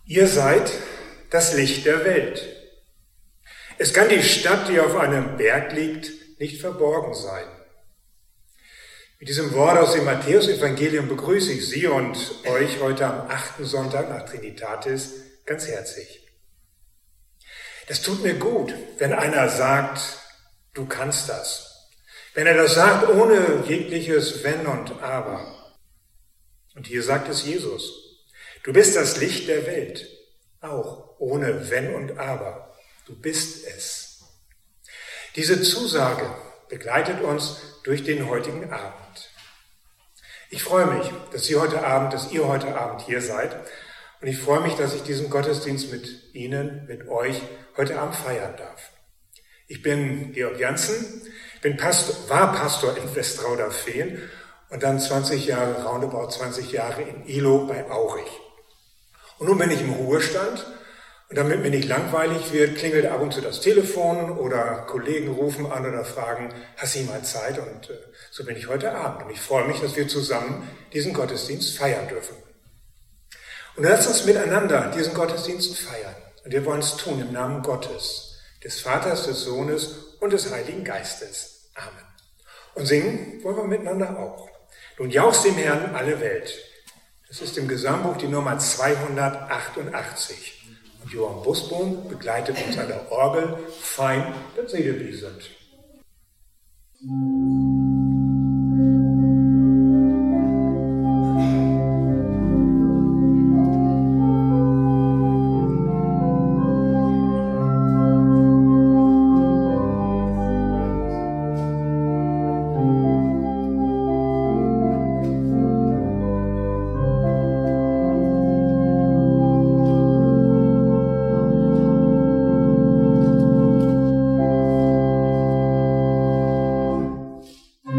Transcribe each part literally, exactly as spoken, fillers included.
Ihr seid das Licht der Welt. Es kann die Stadt, die auf einem Berg liegt, nicht verborgen sein. Mit diesem Wort aus dem Matthäus-Evangelium begrüße ich Sie und euch heute am achten Sonntag nach Trinitatis ganz herzlich. Das tut mir gut, wenn einer sagt, du kannst das. Wenn er das sagt ohne jegliches Wenn und Aber. Und hier sagt es Jesus. Du bist das Licht der Welt, auch ohne Wenn und Aber. Du bist es. Diese Zusage begleitet uns durch den heutigen Abend. Ich freue mich, dass Sie heute Abend, dass ihr heute Abend hier seid. Und ich freue mich, dass ich diesen Gottesdienst mit Ihnen, mit euch heute Abend feiern darf. Ich bin Georg Janssen, bin Pastor, war Pastor in Westrauder-Fehn und dann zwanzig Jahre, roundabout zwanzig Jahre in Ihlow bei Aurich. Und nun bin ich im Ruhestand und damit mir nicht langweilig wird, klingelt ab und zu das Telefon oder Kollegen rufen an oder fragen, hast du mal Zeit? Und äh, so bin ich heute Abend. Und ich freue mich, dass wir zusammen diesen Gottesdienst feiern dürfen. Und lasst uns miteinander diesen Gottesdienst feiern. Und wir wollen es tun im Namen Gottes, des Vaters, des Sohnes und des Heiligen Geistes. Amen. Und singen wollen wir miteinander auch. Nun jauchzt dem Herrn alle Welt. Das ist im Gesangbuch die Nummer zweihundertachtundachtzig. Und Johann Busbohm begleitet uns an der Orgel. Fein, dass Sie dabei sind. Thank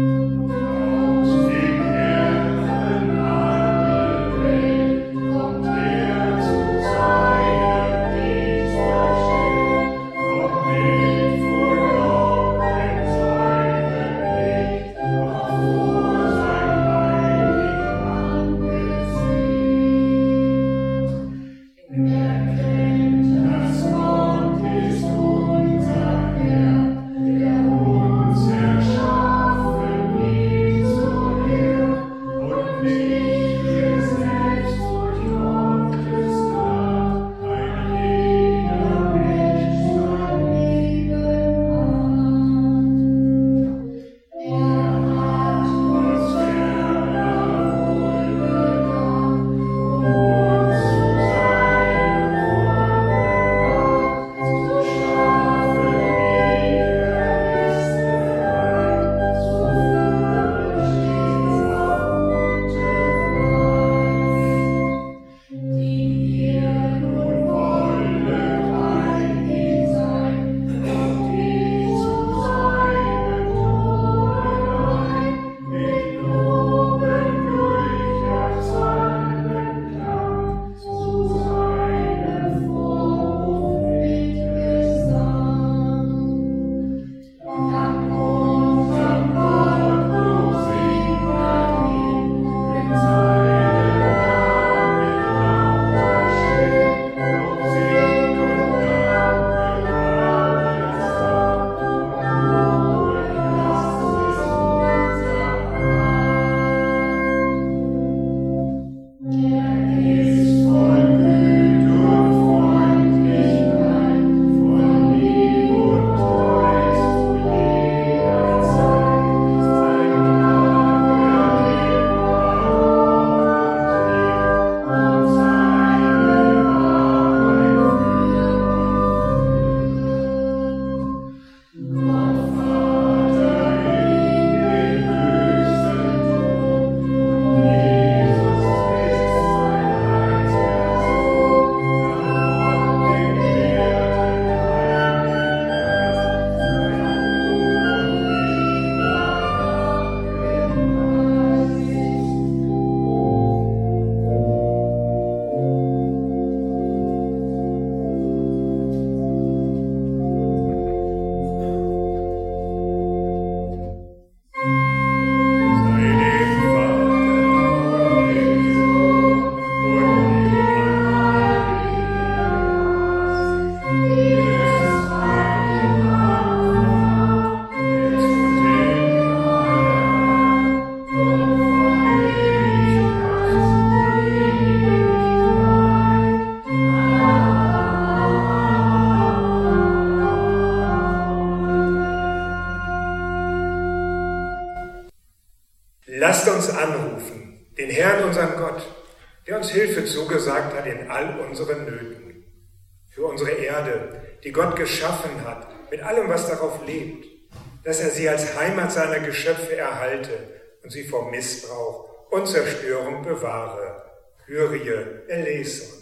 Lasst uns anrufen, den Herrn, unseren Gott, der uns Hilfe zugesagt hat in all unseren Nöten. Für unsere Erde, die Gott geschaffen hat, mit allem, was darauf lebt, dass er sie als Heimat seiner Geschöpfe erhalte und sie vor Missbrauch und Zerstörung bewahre. Kyrie eleison.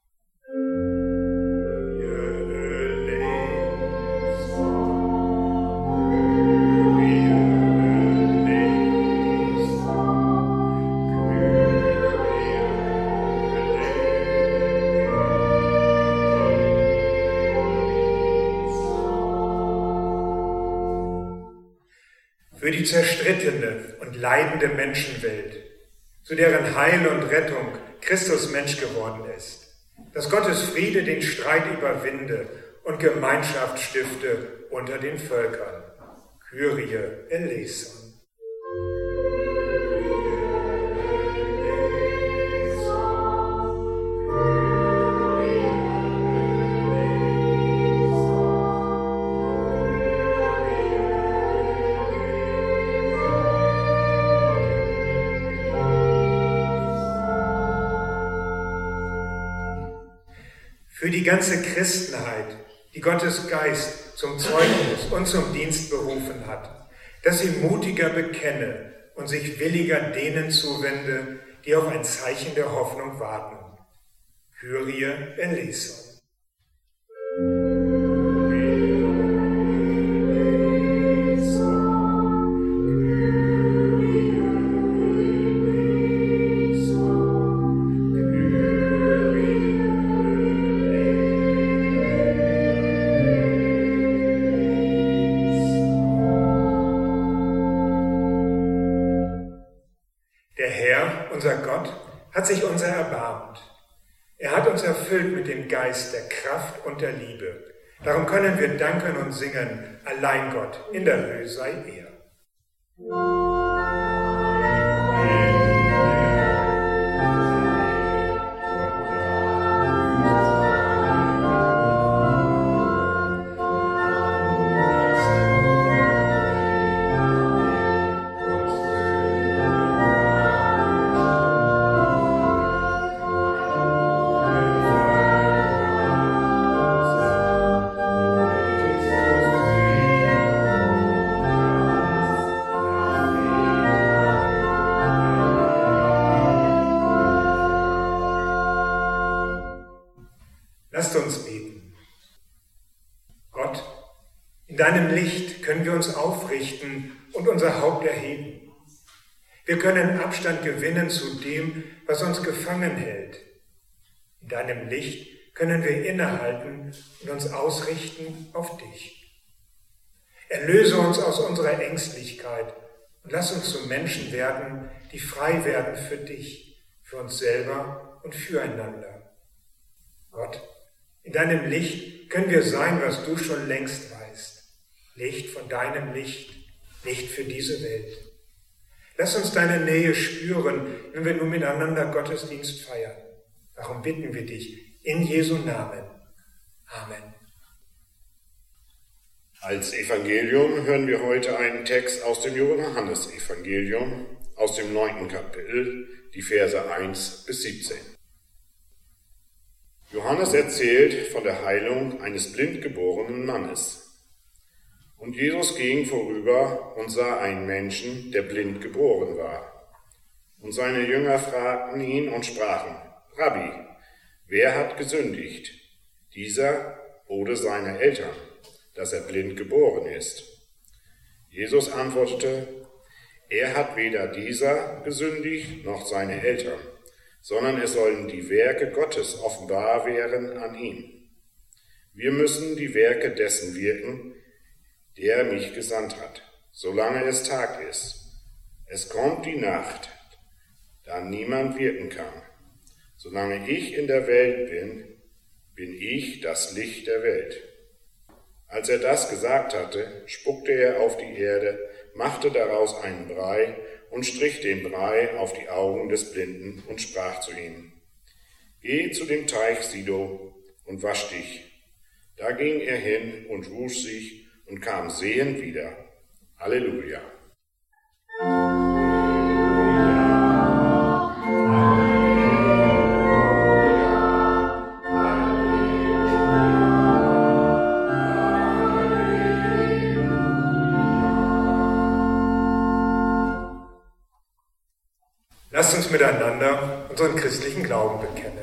Für die zerstrittene und leidende Menschenwelt, zu deren Heil und Rettung Christus Mensch geworden ist, dass Gottes Friede den Streit überwinde und Gemeinschaft stifte unter den Völkern. Kyrie eleison. Für die ganze Christenheit, die Gottes Geist zum Zeugnis und zum Dienst berufen hat, dass sie mutiger bekenne und sich williger denen zuwende, die auf ein Zeichen der Hoffnung warten. Kyrie eleison. Unser Gott hat sich unser erbarmt. Er hat uns erfüllt mit dem Geist der Kraft und der Liebe. Darum können wir danken und singen, allein Gott, in der Höhe sei er. Lasst uns beten. Gott, in deinem Licht können wir uns aufrichten und unser Haupt erheben. Wir können Abstand gewinnen zu dem, was uns gefangen hält. In deinem Licht können wir innehalten und uns ausrichten auf dich. Erlöse uns aus unserer Ängstlichkeit und lass uns zu Menschen werden, die frei werden für dich, für uns selber und füreinander. Gott, in deinem Licht können wir sein, was du schon längst weißt. Licht von deinem Licht, Licht für diese Welt. Lass uns deine Nähe spüren, wenn wir nun miteinander Gottesdienst feiern. Darum bitten wir dich in Jesu Namen. Amen. Als Evangelium hören wir heute einen Text aus dem Johannesevangelium, aus dem neunten Kapitel, die Verse eins bis siebzehn. Johannes erzählt von der Heilung eines blind geborenen Mannes. Und Jesus ging vorüber und sah einen Menschen, der blind geboren war. Und seine Jünger fragten ihn und sprachen, Rabbi, wer hat gesündigt, dieser oder seine Eltern, dass er blind geboren ist? Jesus antwortete, er hat weder dieser gesündigt noch seine Eltern, sondern es sollen die Werke Gottes offenbar werden an ihm. Wir müssen die Werke dessen wirken, der mich gesandt hat, solange es Tag ist. Es kommt die Nacht, da niemand wirken kann. Solange ich in der Welt bin, bin ich das Licht der Welt. Als er das gesagt hatte, spuckte er auf die Erde, machte daraus einen Brei und strich den Brei auf die Augen des Blinden und sprach zu ihm, geh zu dem Teich Sido und wasch dich. Da ging er hin und wusch sich und kam sehend wieder. Halleluja. Lasst uns miteinander unseren christlichen Glauben bekennen.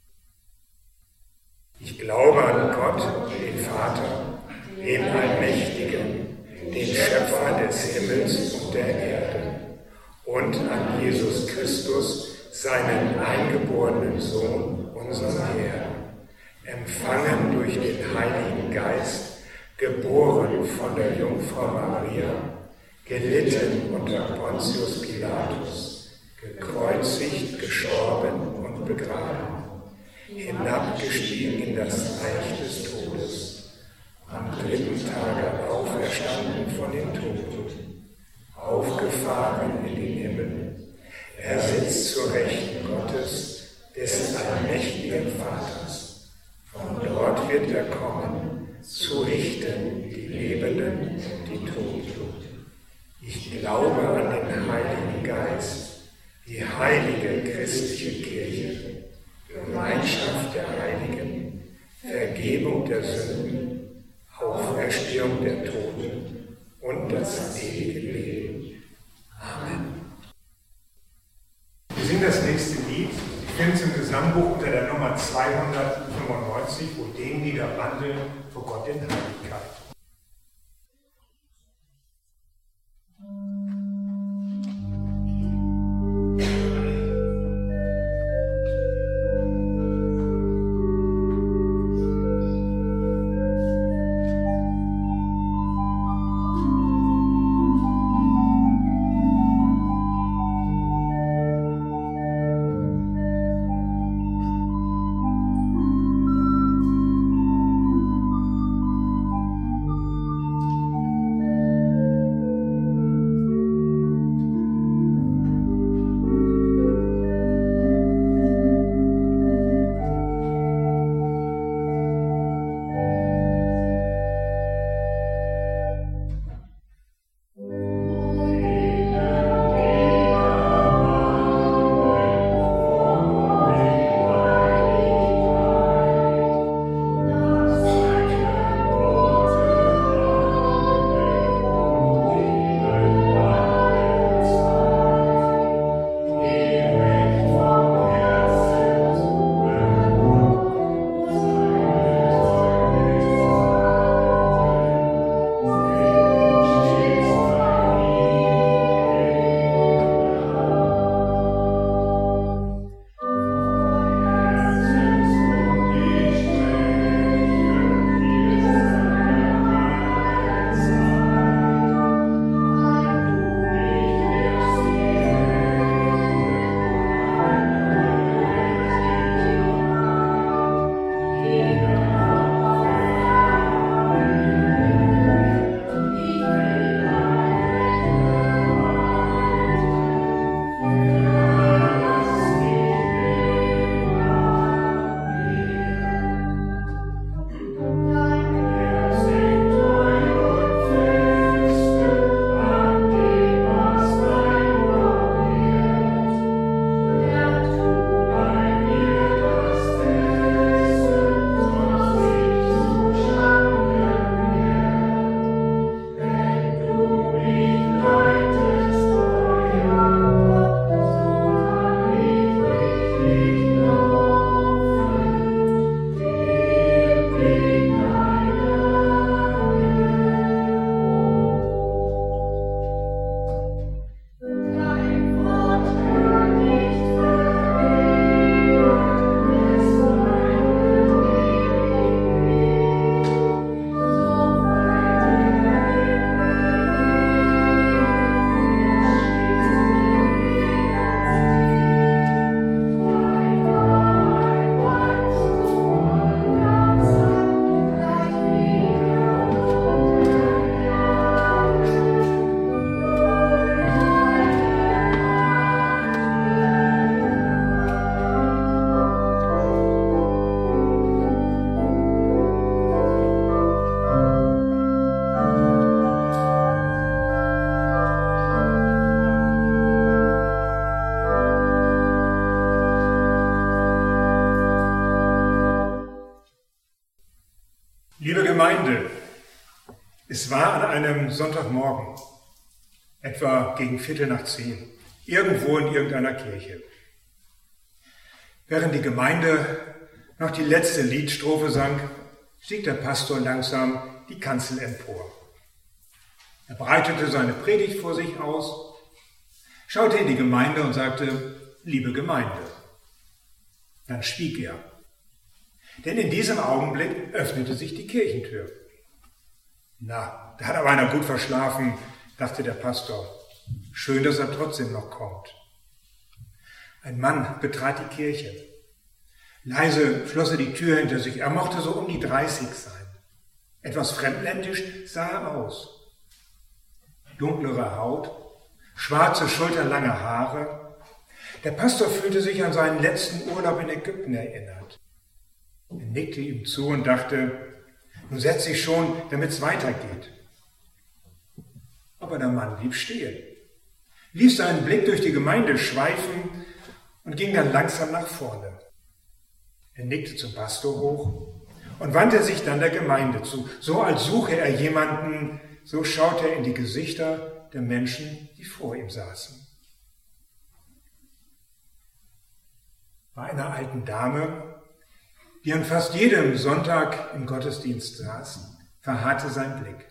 Ich glaube an Gott, den Vater, den Allmächtigen, den Schöpfer des Himmels und der Erde, und an Jesus Christus, seinen eingeborenen Sohn, unseren Herrn, empfangen durch den Heiligen Geist, geboren von der Jungfrau Maria, gelitten unter Pontius Pilatus, gekreuzigt, gestorben und begraben, hinabgestiegen in das Reich des Todes, am dritten Tage auferstanden von den Toten, aufgefahren in den Himmel. Er sitzt zur Rechten Gottes, des allmächtigen Vaters. Von dort wird er kommen, zu richten die Lebenden und die Toten. Ich glaube an den Heiligen Geist, die heilige christliche Kirche, Gemeinschaft der Heiligen, Vergebung der Sünden, Auferstehung der Toten und das ewige Leben. Amen. Wir singen das nächste Lied. Ich finde es im Gesangbuch unter der Nummer zweihundertfünfundneunzig, wo den Lieder wandeln vor Gott in Heiligkeit. Liebe Gemeinde, es war an einem Sonntagmorgen, etwa gegen Viertel nach zehn. irgendwo in irgendeiner Kirche. Während die Gemeinde noch die letzte Liedstrophe sang, stieg der Pastor langsam die Kanzel empor. Er breitete seine Predigt vor sich aus, schaute in die Gemeinde und sagte, liebe Gemeinde. Dann schwieg er. Denn in diesem Augenblick öffnete sich die Kirchentür. Na, da hat aber einer gut verschlafen, dachte der Pastor. Schön, dass er trotzdem noch kommt. Ein Mann betrat die Kirche. Leise schloss er die Tür hinter sich. Er mochte so um die dreißig sein. Etwas fremdländisch sah er aus. Dunklere Haut, schwarze, schulterlange Haare. Der Pastor fühlte sich an seinen letzten Urlaub in Ägypten erinnert. Er nickte ihm zu und dachte, nun setz dich schon, damit es weitergeht. Aber der Mann blieb stehen, ließ seinen Blick durch die Gemeinde schweifen und ging dann langsam nach vorne. Er nickte zum Pastor hoch und wandte sich dann der Gemeinde zu. So als suche er jemanden, so schaute er in die Gesichter der Menschen, die vor ihm saßen. Bei einer alten Dame, die an fast jedem Sonntag im Gottesdienst saß, verharrte sein Blick.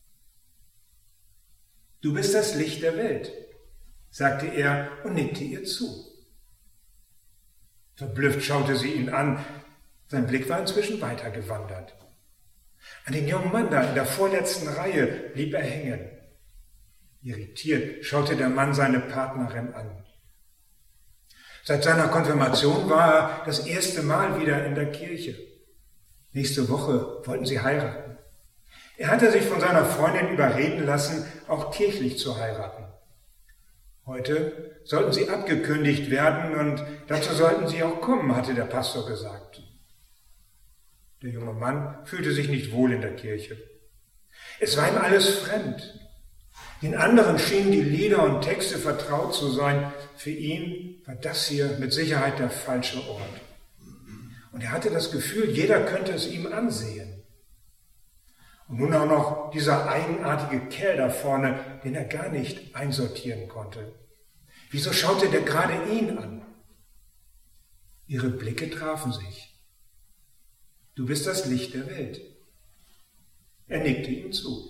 Du bist das Licht der Welt, sagte er und nickte ihr zu. Verblüfft schaute sie ihn an. Sein Blick war inzwischen weitergewandert. An den jungen Mann da in der vorletzten Reihe blieb er hängen. Irritiert schaute der Mann seine Partnerin an. Seit seiner Konfirmation war er das erste Mal wieder in der Kirche. Nächste Woche wollten sie heiraten. Er hatte sich von seiner Freundin überreden lassen, auch kirchlich zu heiraten. Heute sollten sie abgekündigt werden und dazu sollten sie auch kommen, hatte der Pastor gesagt. Der junge Mann fühlte sich nicht wohl in der Kirche. Es war ihm alles fremd. Den anderen schienen die Lieder und Texte vertraut zu sein. Für ihn war das hier mit Sicherheit der falsche Ort. Und er hatte das Gefühl, jeder könnte es ihm ansehen. Und nun auch noch dieser eigenartige Kerl da vorne, den er gar nicht einsortieren konnte. Wieso schaute der gerade ihn an? Ihre Blicke trafen sich. Du bist das Licht der Welt. Er nickte ihm zu.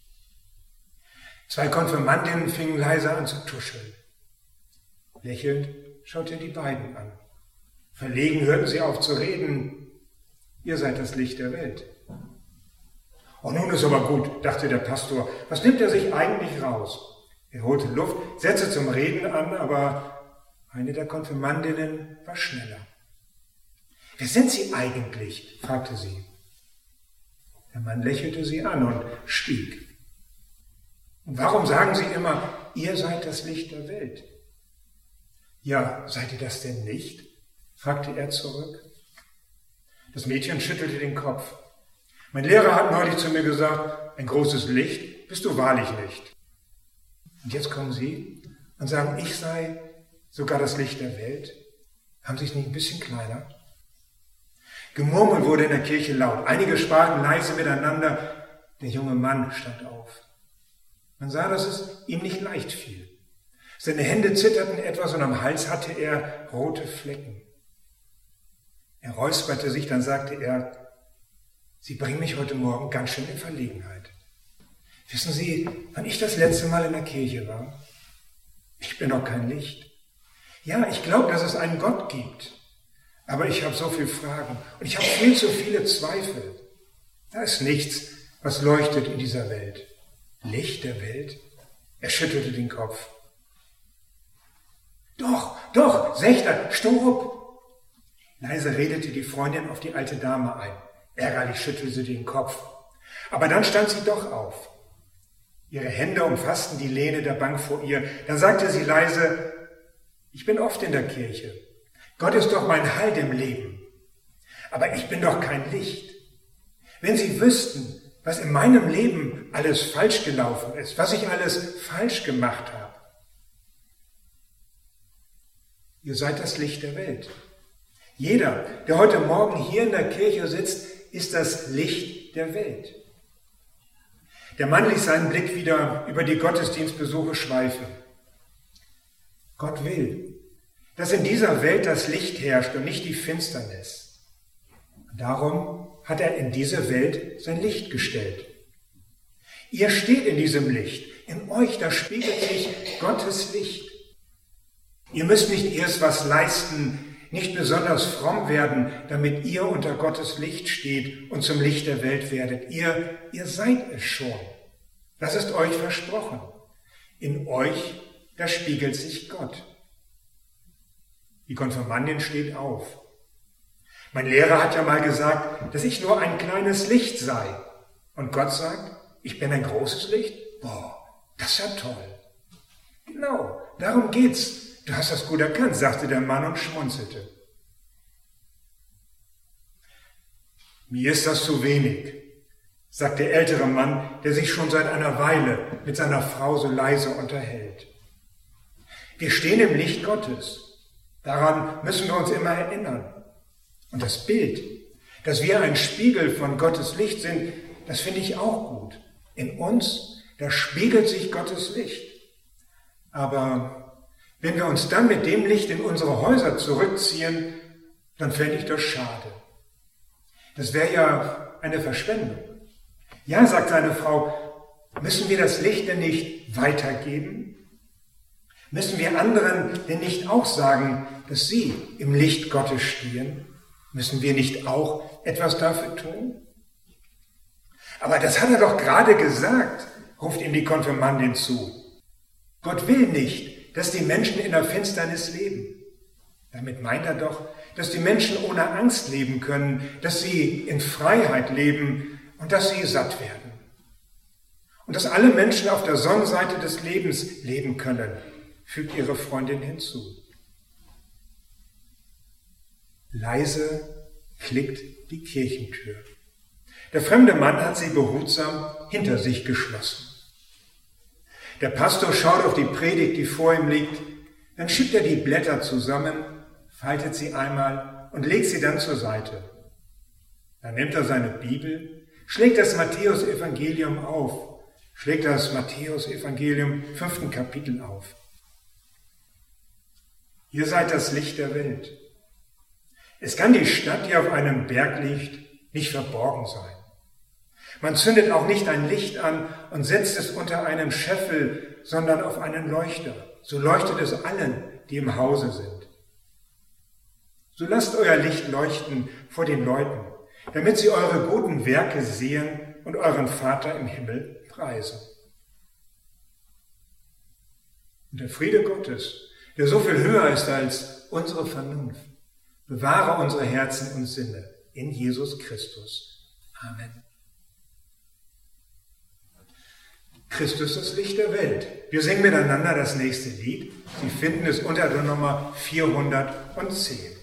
Zwei Konfirmandinnen fingen leise an zu tuscheln. Lächelnd schaute er die beiden an. Verlegen hörten sie auf zu reden. Ihr seid das Licht der Welt. Oh, nun ist aber gut, dachte der Pastor. Was nimmt er sich eigentlich raus? Er holte Luft, setzte zum Reden an, aber eine der Konfirmandinnen war schneller. Wer sind Sie eigentlich? Fragte sie. Der Mann lächelte sie an und schwieg. Und warum sagen Sie immer, ihr seid das Licht der Welt? Ja, seid ihr das denn nicht? Fragte er zurück. Das Mädchen schüttelte den Kopf. Mein Lehrer hat neulich zu mir gesagt, ein großes Licht bist du wahrlich nicht. Und jetzt kommen Sie und sagen, ich sei sogar das Licht der Welt? Haben Sie es nicht ein bisschen kleiner? Gemurmel wurde in der Kirche laut. Einige sprachen leise miteinander. Der junge Mann stand auf. Man sah, dass es ihm nicht leicht fiel. Seine Hände zitterten etwas und am Hals hatte er rote Flecken. Er räusperte sich, dann sagte er, Sie bringen mich heute Morgen ganz schön in Verlegenheit. Wissen Sie, wann ich das letzte Mal in der Kirche war? Ich bin doch kein Licht. Ja, ich glaube, dass es einen Gott gibt. Aber ich habe so viele Fragen und ich habe viel zu viele Zweifel. Da ist nichts, was leuchtet in dieser Welt. Licht der Welt? Er schüttelte den Kopf. Doch, doch, Sechter, Storup! Leise redete die Freundin auf die alte Dame ein. Ärgerlich schüttelte sie den Kopf. Aber dann stand sie doch auf. Ihre Hände umfassten die Lehne der Bank vor ihr. Dann sagte sie leise, ich bin oft in der Kirche. Gott ist doch mein Halt im Leben. Aber ich bin doch kein Licht. Wenn Sie wüssten, was in meinem Leben alles falsch gelaufen ist, was ich alles falsch gemacht habe. Ihr seid das Licht der Welt. Jeder, der heute Morgen hier in der Kirche sitzt, ist das Licht der Welt. Der Mann ließ seinen Blick wieder über die Gottesdienstbesuche schweifen. Gott will, dass in dieser Welt das Licht herrscht und nicht die Finsternis. Und darum hat er in diese Welt sein Licht gestellt. Ihr steht in diesem Licht. In euch, da spiegelt sich Gottes Licht. Ihr müsst nicht erst was leisten, nicht besonders fromm werden, damit ihr unter Gottes Licht steht und zum Licht der Welt werdet. Ihr, ihr seid es schon. Das ist euch versprochen. In euch, da spiegelt sich Gott. Die Konfirmandin steht auf. Mein Lehrer hat ja mal gesagt, dass ich nur ein kleines Licht sei. Und Gott sagt, ich bin ein großes Licht? Boah, das ist ja toll. Genau, darum geht's. Du hast das gut erkannt, sagte der Mann und schmunzelte. Mir ist das zu wenig, sagt der ältere Mann, der sich schon seit einer Weile mit seiner Frau so leise unterhält. Wir stehen im Licht Gottes. Daran müssen wir uns immer erinnern. Und das Bild, dass wir ein Spiegel von Gottes Licht sind, das finde ich auch gut. In uns, da spiegelt sich Gottes Licht. Aber wenn wir uns dann mit dem Licht in unsere Häuser zurückziehen, dann fände ich das schade. Das wäre ja eine Verschwendung. Ja, sagt seine Frau, müssen wir das Licht denn nicht weitergeben? Müssen wir anderen denn nicht auch sagen, dass sie im Licht Gottes stehen? Müssen wir nicht auch etwas dafür tun? Aber das hat er doch gerade gesagt, ruft ihm die Konfirmandin zu. Gott will nicht, dass die Menschen in der Finsternis leben. Damit meint er doch, dass die Menschen ohne Angst leben können, dass sie in Freiheit leben und dass sie satt werden. Und dass alle Menschen auf der Sonnenseite des Lebens leben können, fügt ihre Freundin hinzu. Leise klickt die Kirchentür. Der fremde Mann hat sie behutsam hinter sich geschlossen. Der Pastor schaut auf die Predigt, die vor ihm liegt, dann schiebt er die Blätter zusammen, faltet sie einmal und legt sie dann zur Seite. Dann nimmt er seine Bibel, schlägt das Matthäus-Evangelium auf, schlägt das Matthäus-Evangelium fünften Kapitel auf. Ihr seid das Licht der Welt. Es kann die Stadt, die auf einem Berg liegt, nicht verborgen sein. Man zündet auch nicht ein Licht an und setzt es unter einen Scheffel, sondern auf einen Leuchter. So leuchtet es allen, die im Hause sind. So lasst euer Licht leuchten vor den Leuten, damit sie eure guten Werke sehen und euren Vater im Himmel preisen. Und der Friede Gottes, der so viel höher ist als unsere Vernunft, bewahre unsere Herzen und Sinne in Jesus Christus. Amen. Christus, das Licht der Welt. Wir singen miteinander das nächste Lied. Sie finden es unter der Nummer vierhundertzehn.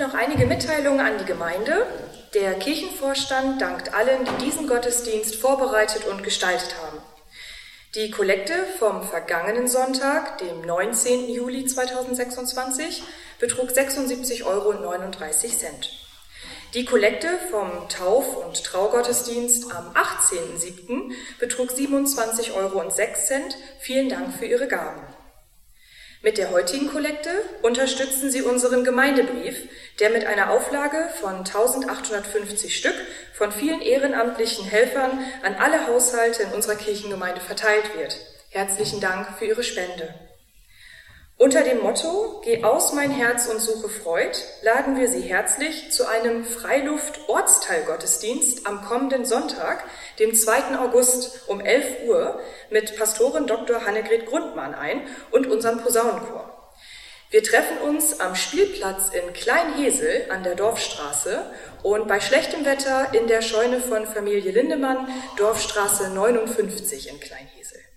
noch einige Mitteilungen an die Gemeinde. Der Kirchenvorstand dankt allen, die diesen Gottesdienst vorbereitet und gestaltet haben. Die Kollekte vom vergangenen Sonntag, dem neunzehnten Juli zweitausendsechsundzwanzig, betrug sechsundsiebzig Euro neununddreißig. Die Kollekte vom Tauf- und Traugottesdienst am achtzehnten siebten betrug siebenundzwanzig Euro sechs. Vielen Dank für Ihre Gaben. Mit der heutigen Kollekte unterstützen Sie unseren Gemeindebrief, der mit einer Auflage von eintausendachthundertfünfzig Stück von vielen ehrenamtlichen Helfern an alle Haushalte in unserer Kirchengemeinde verteilt wird. Herzlichen Dank für Ihre Spende. Unter dem Motto „Geh aus mein Herz und suche Freud" laden wir Sie herzlich zu einem Freiluft-Ortsteilgottesdienst am kommenden Sonntag, dem zweiten August um elf Uhr, mit Pastorin Doktor Hannegret Grundmann ein und unserem Posaunenchor. Wir treffen uns am Spielplatz in Kleinhesel an der Dorfstraße und bei schlechtem Wetter in der Scheune von Familie Lindemann, Dorfstraße neunundfünfzig in Kleinhesel.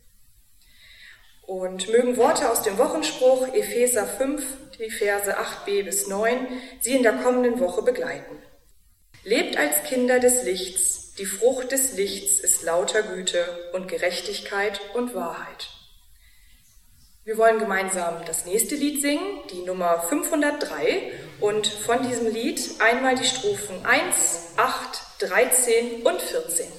Und mögen Worte aus dem Wochenspruch Epheser fünf, die Verse acht b bis neun, Sie in der kommenden Woche begleiten. Lebt als Kinder des Lichts, die Frucht des Lichts ist lauter Güte und Gerechtigkeit und Wahrheit. Wir wollen gemeinsam das nächste Lied singen, die Nummer fünfhundertdrei, und von diesem Lied einmal die Strophen eins, acht, dreizehn und vierzehn.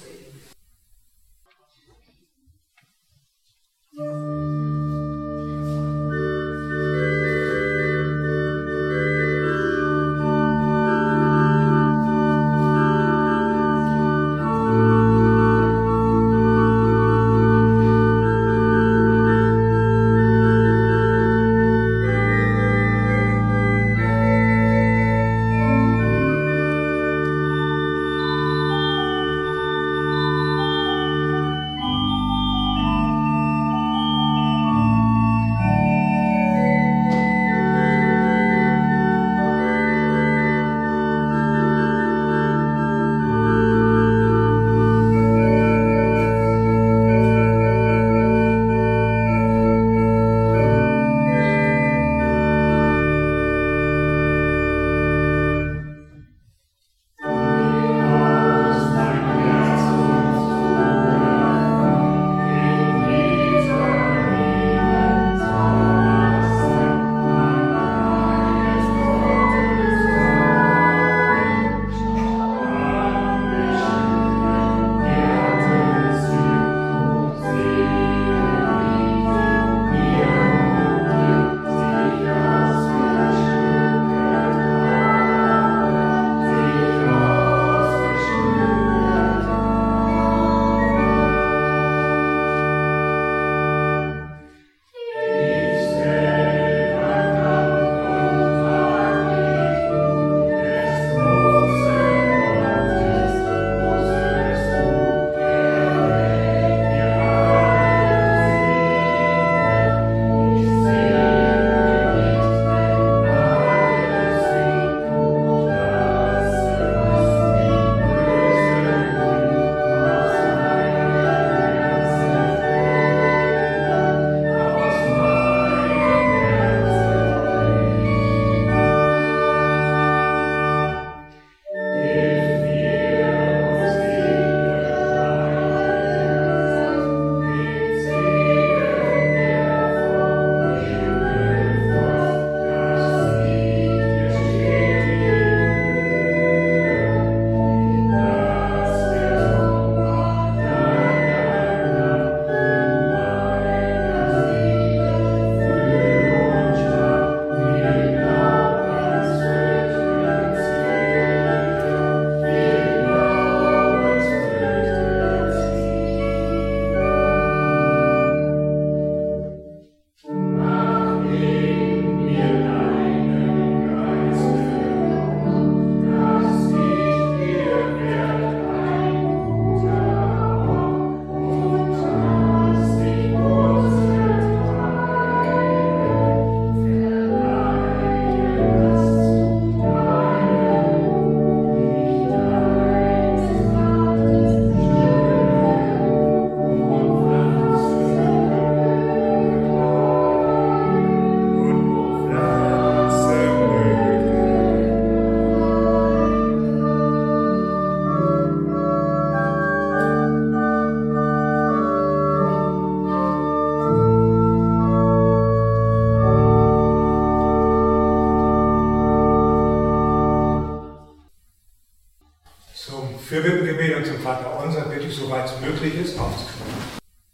möglich ist, aufzunehmen.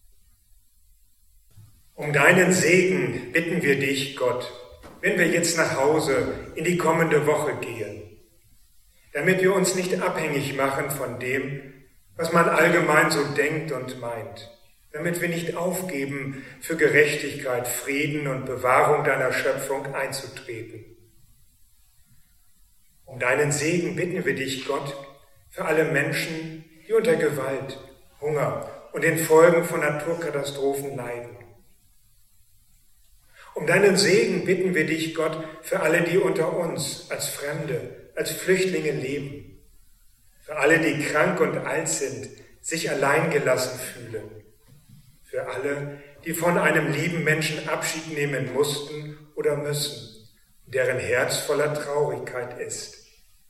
Um deinen Segen bitten wir dich, Gott, wenn wir jetzt nach Hause in die kommende Woche gehen, damit wir uns nicht abhängig machen von dem, was man allgemein so denkt und meint, damit wir nicht aufgeben, für Gerechtigkeit, Frieden und Bewahrung deiner Schöpfung einzutreten. Um deinen Segen bitten wir dich, Gott, für alle Menschen, die unter Gewalt, Hunger und den Folgen von Naturkatastrophen leiden. Um deinen Segen bitten wir dich, Gott, für alle, die unter uns als Fremde, als Flüchtlinge leben. Für alle, die krank und alt sind, sich alleingelassen fühlen. Für alle, die von einem lieben Menschen Abschied nehmen mussten oder müssen, deren Herz voller Traurigkeit ist.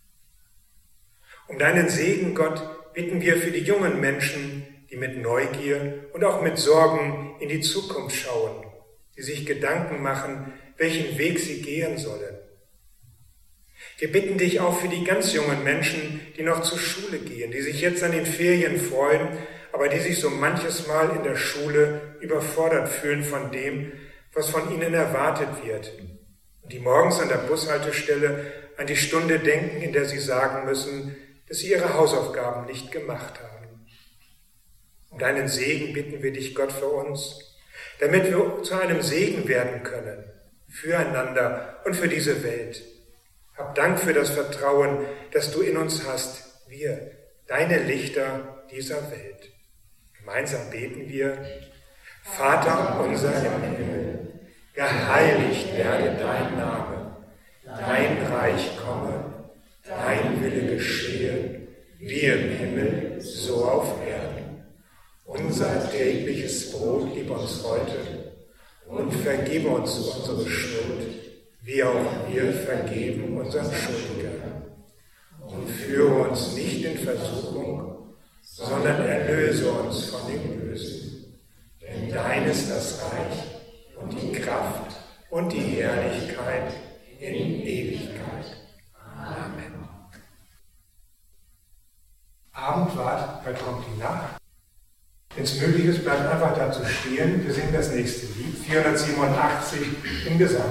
Um deinen Segen, Gott, bitten wir für die jungen Menschen, die mit Neugier und auch mit Sorgen in die Zukunft schauen, die sich Gedanken machen, welchen Weg sie gehen sollen. Wir bitten dich auch für die ganz jungen Menschen, die noch zur Schule gehen, die sich jetzt an den Ferien freuen, aber die sich so manches Mal in der Schule überfordert fühlen von dem, was von ihnen erwartet wird. Und die morgens an der Bushaltestelle an die Stunde denken, in der sie sagen müssen, dass sie ihre Hausaufgaben nicht gemacht haben. Um deinen Segen bitten wir dich, Gott, für uns, damit wir zu einem Segen werden können, füreinander und für diese Welt. Hab Dank für das Vertrauen, das du in uns hast, wir, deine Lichter dieser Welt. Gemeinsam beten wir: Vater unser im Himmel, geheiligt werde dein Name, dein Reich komme, dein Wille geschehe, wie im Himmel, so auf Erden. Unser tägliches Brot gib uns heute und vergib uns unsere Schuld, wie auch wir vergeben unseren Schuldigern. Und führe uns nicht in Versuchung, sondern erlöse uns von dem Bösen. Denn dein ist das Reich und die Kraft und die Herrlichkeit in Ewigkeit. Amen. Abendwart, bald kommt die Nacht. Wenn es möglich ist, bleibt einfach dazu stehen. Wir singen das nächste Lied, vierhundertsiebenundachtzig im Gesang.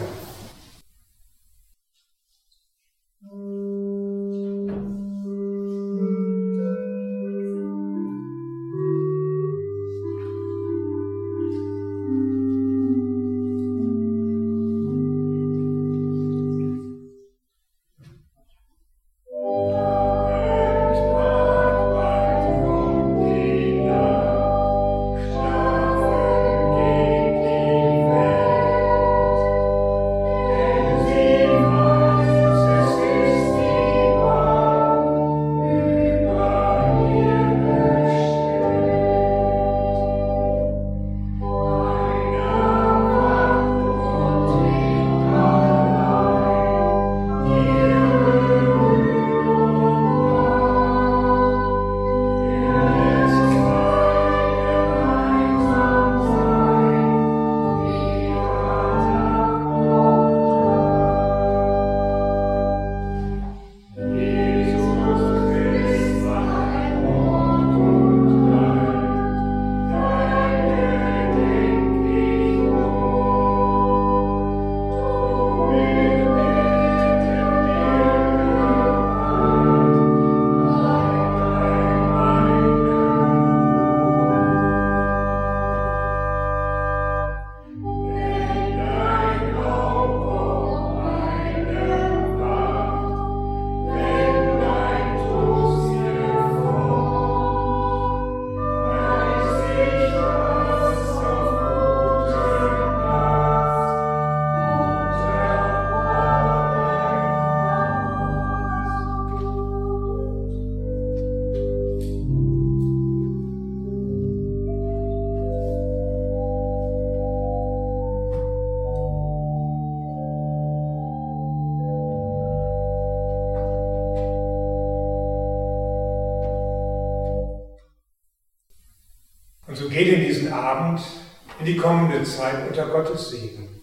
So geht in diesen Abend, in die kommende Zeit unter Gottes Segen.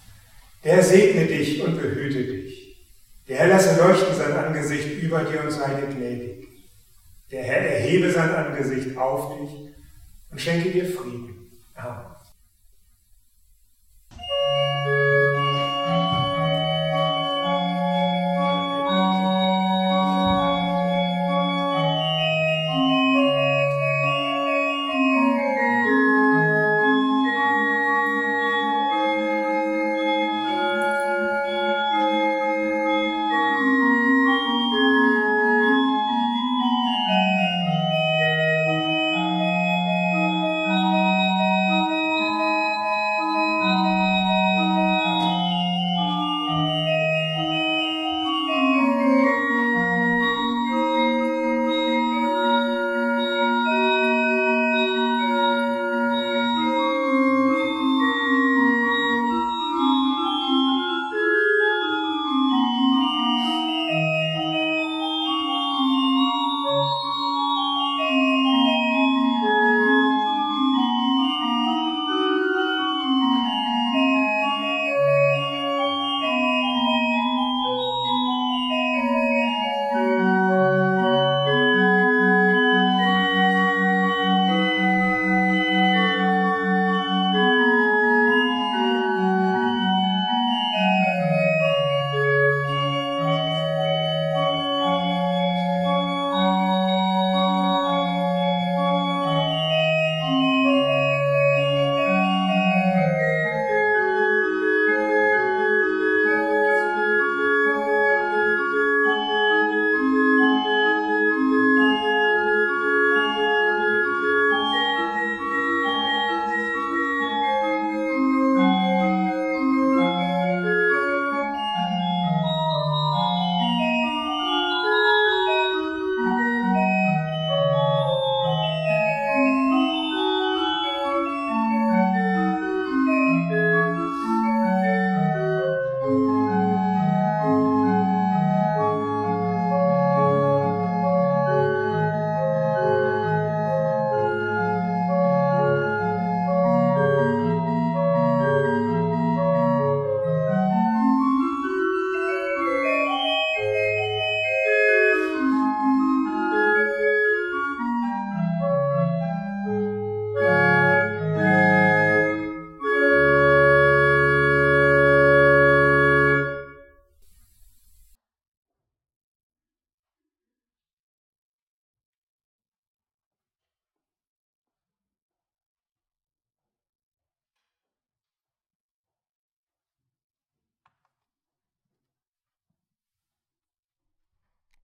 Der Herr segne dich und behüte dich. Der Herr lasse leuchten sein Angesicht über dir und sei dir gnädig. Der Herr erhebe sein Angesicht auf dich und schenke dir Frieden. Amen.